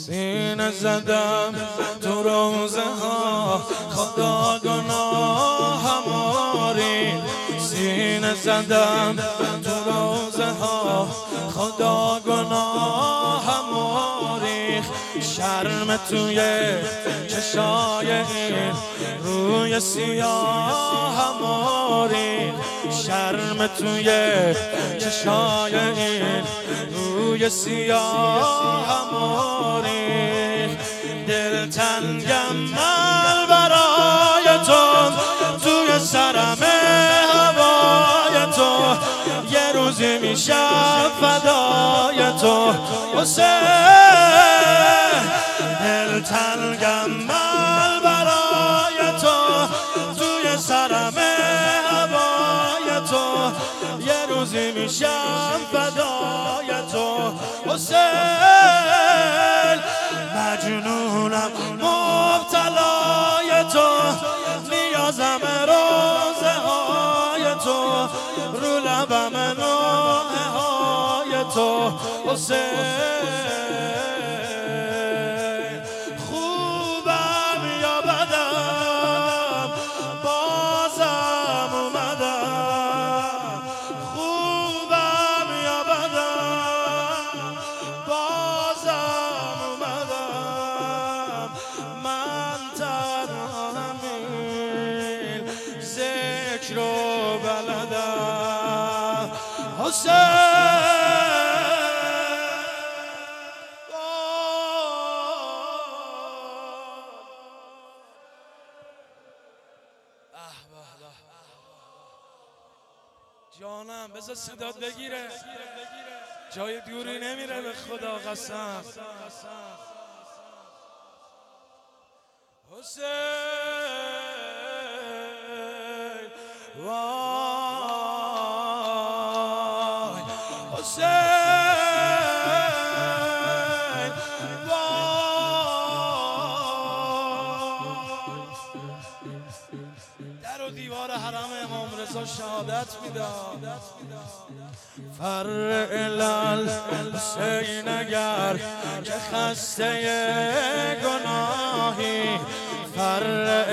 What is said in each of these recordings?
سینه زدم تو روزه ها خدا گناهم آرین. سینه زدم تو روزه ها خدا گناهم آرین. شرم توی چشای این روی سیاهم آرین. شرم توی چشای این روی سیاهم آرین. دلتنگم من برای تو توی سرم هوای تو یه روزی میشم فدای تو حسین. دلتنگم من برای تو توی سرم هوای تو یه روزی میشم فدای تو حسین. مجنونم مبتلای تو نیازم روزه های تو رو لبم نوحه های تو حسین. خوبم یا بدم بازم اومدم. خوبم یا بدم بازم اومدم. من تنها همین ذکر و بلدم حسین. جانم بذار صدات بگیره، جای دوری نمیره به خدا قسم. حسین وای حسین در و دیوار حرم امام رضا شهادت میداد. فر الحسین اگر که خسته گناهی. فر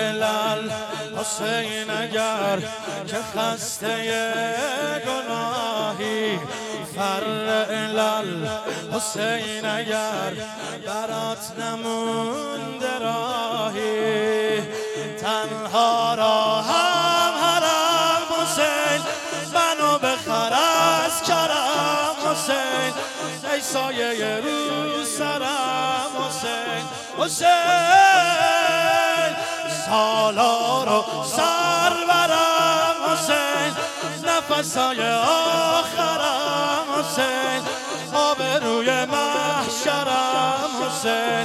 الحسین اگر که خسته گناهی. فر الحسین اگر برات نمونده راهی. تنها راهم حرم حسین منو بخر از کرم حسین. ای سایه رو سرم حسین. حسین سالار و سرورم حسین. نفسای آخرم حسین. آبروی محشرم حسین.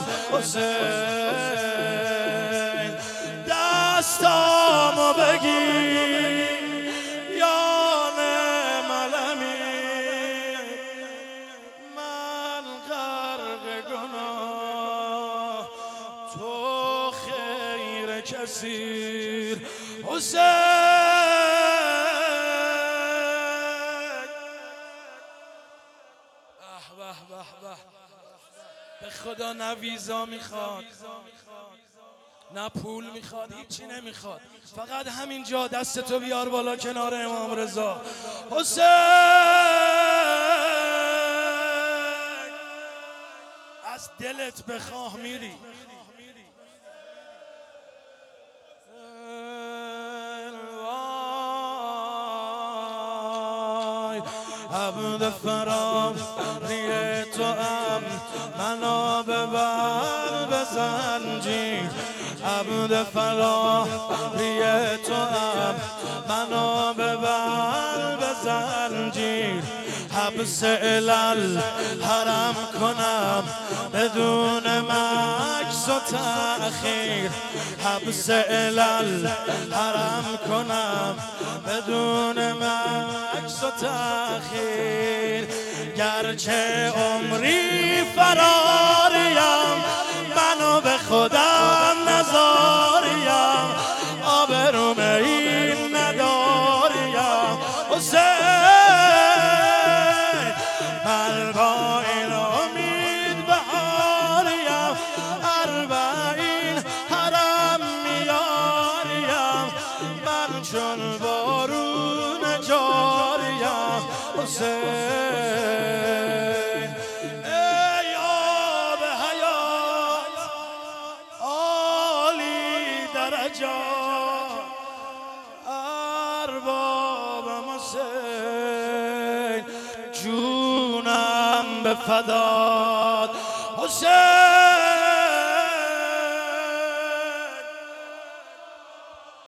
حسین دستامو بگیر یان ملمی. من غرق گناه تو خیر کثیر حسین. به خدا نه ویزا میخواد نه پول میخواد، هیچی نمیخواد، فقط همینجا دستتو بیار بالا کنار امام رضا. حسین از دلت بخواه میری. عبد فراری تو ام منو ببر به زنجیر. عبد فراری تو ام منو ببر به زنجیر. حبس علل حرم کنم بدون مکس و تأخیر. حبس علل حرم کنم بدون مکس و تأخیر. گرچه عمری فراریم منو به خودم نزاریم. آبروم این نداریم حسین. من با این امید بهاریم. حسین ای آب حیات عالی درجات اربابم حسین جونم به فدات حسین